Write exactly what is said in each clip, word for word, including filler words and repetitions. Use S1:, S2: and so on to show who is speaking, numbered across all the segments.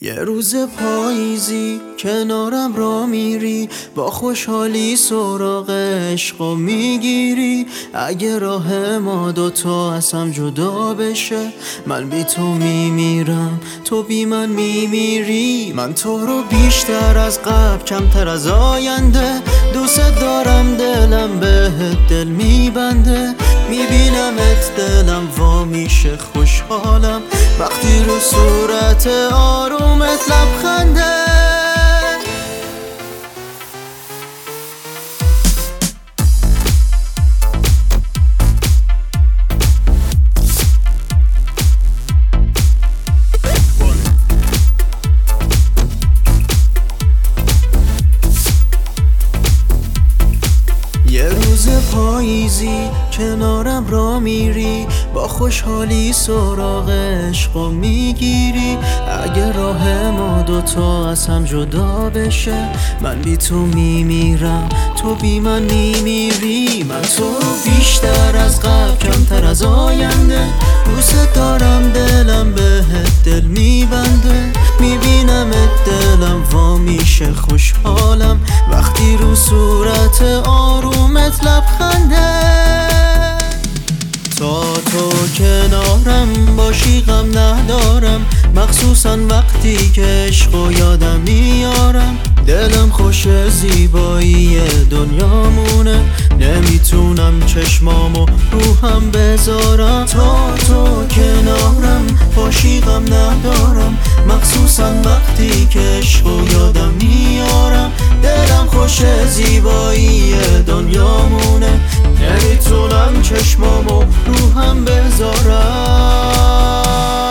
S1: یه روز پاییزی کنارم را میری، با خوشحالی سراغ عشقو میگیری. اگه راه ما دوتا از هم جدا بشه، من بی تو میمیرم، تو بی من میمیری. من تو رو بیشتر از قبل، کمتر از آینده دوست دارم، دلم بهت دل میبنده. میبینمت دلم وا میشه، خوشحالم وقتی رو صورت آرومت لبخنده. یه روز پاییزی کنارم را میری، با خوشحالی سراغ عشقو میگیری. اگه راه ما دوتا از هم جدا بشه، من بی تو میمیرم، تو بی من میمیری. من تو رو بیشتر از قبل، کمتر از آینده دوست دارم، دلم بهت دل میبنده. میبینمت دلم وا میشه، خوشحالم وقتی رو صورت آرومت لبخنده. تا تو کنارم باشی غم ندارم، مخصوصا وقتی که عشقو یادم میارم. دلم خوش زیبایی دنیامونه، نمیتونم چشمامو روحم بذارم. تا تو کنارم باشی غم ندارم، مخصوصا وقتی که عشقو یادم میارم. دلم خوش زیبایی دنیامونه، نمیتونم چشمامو روحم بذارم.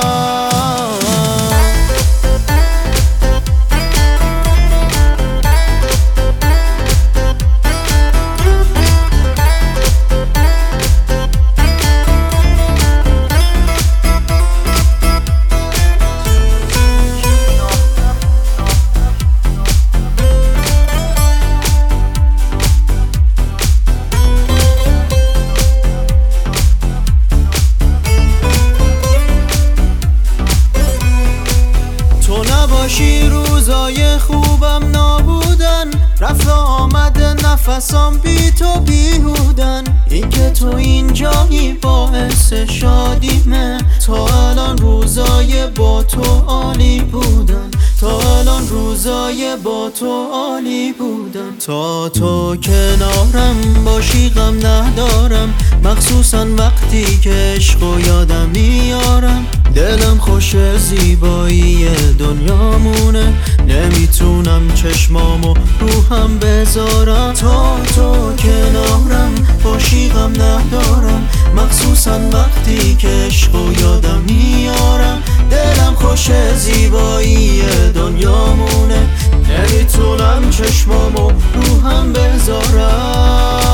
S1: باشی روزای خوبم نابودن، رفت و آمد نفسام بی تو بیهودن. این که تو اینجایی باعث شادیمه، تا الان روزای با تو عالی بودن، تا الان روزای با تو عالی بودن. تا تو کنارم باشی غم ندارم، مخصوصا وقتی که عشقو یادم میارم. دلم خوش زیبایی دنیامونه، نمیتونم چشمامو روحم بذارم. تا تو کنارم باشی غم ندارم، مخصوصا وقتی که عشقو یادم میارم. دلم خوش زیبایی دنیامونه، نمیتونم چشمامو روحم بذارم.